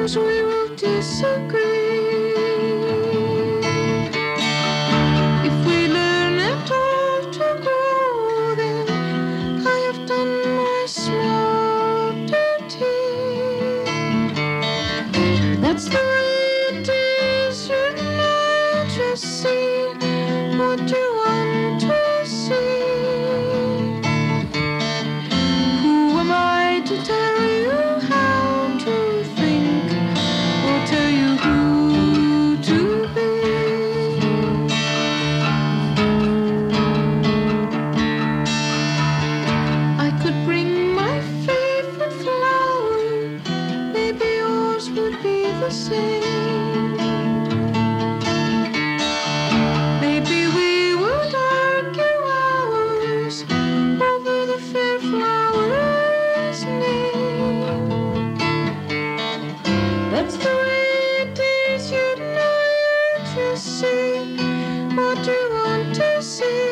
suppose we will disagree. If we learn at all to grow, then I have done my small duty. That's the way it is, you know, just see what you want to see. Who am I to tell you how to think, or tell you who to be? I could bring my favorite flower, maybe yours would be the same. Maybe we would argue hours over the fair flower's name. That's the way it is, you know, you just see what you want to see.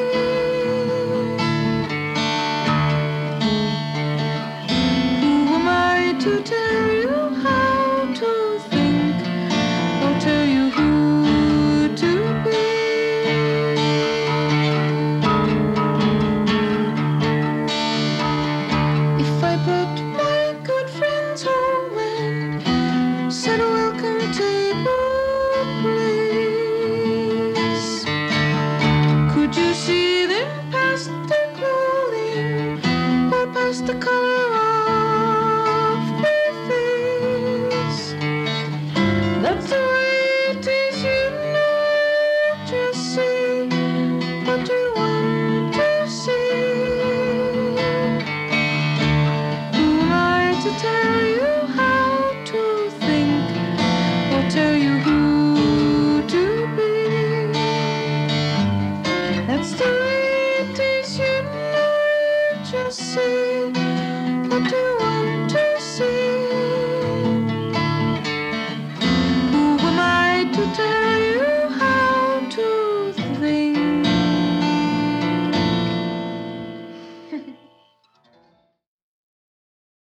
Who am I to tell you how to think, or tell you who to be? If I brought my good friends home and said,